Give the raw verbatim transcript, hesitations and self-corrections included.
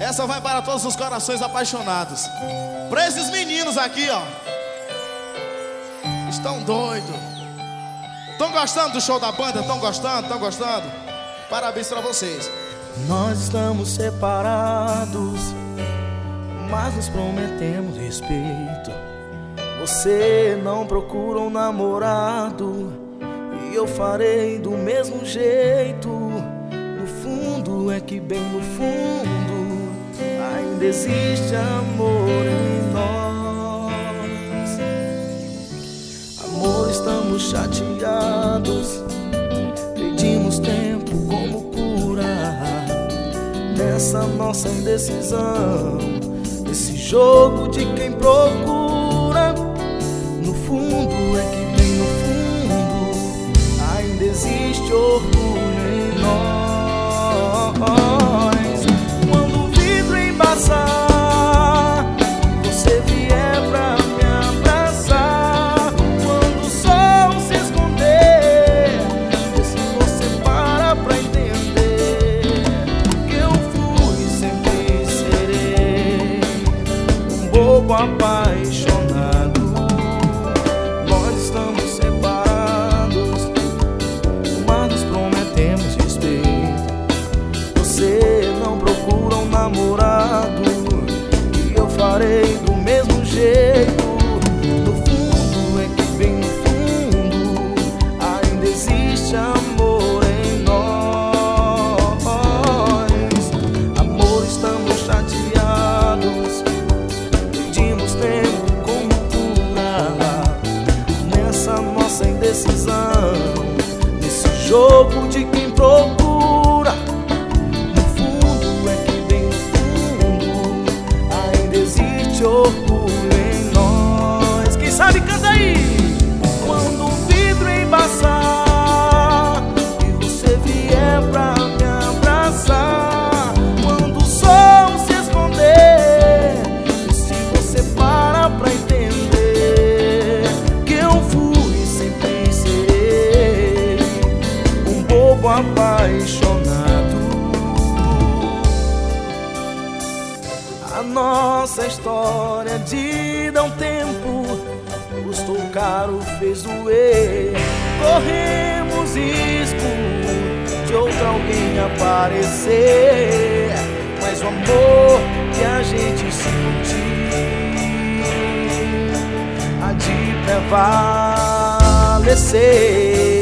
Essa vai para todos os corações apaixonados. Para esses meninos aqui, ó, estão doidos. Estão gostando do show da banda? Estão gostando? Estão gostando? Parabéns para vocês. Nós estamos separados, mas nos prometemos respeito. Você não procura um namorado e eu farei do mesmo jeito. No fundo é que bem no fundo ainda existe amor em nós. Amor, estamos chateados, pedimos tempo como cura nessa nossa indecisão, nesse jogo de quem procura. No fundo é que bem no fundo ainda existe orgulho em nós. Quando o vidro embaçar e você vier pra me abraçar, quando o sol se esconder, vê se você para pra entender que eu fui e sempre serei um bobo apaixonado. Nós estamos separados, mas nos prometemos respeito. Você não procura um namorado e eu farei do mesmo jeito. No fundo é que bem no fundo ainda existe amor em nós. Amor, estamos chateados, pedimos tempo como cura nessa nossa indecisão, nesse jogo de quem procura. No fundo é que bem no fundo ainda existe orgulho em nós. Quem sabe canta aí. Quando o vidro embaçar e você vier pra me abraçar, quando o sol se esconder, e se você para pra entender que eu fui e sempre serei um bobo apaixonado. A nossa história de dar um tempo custou caro, fez doer. Corremos risco de outro alguém aparecer, mas o amor que a gente sentiu há de prevalecer.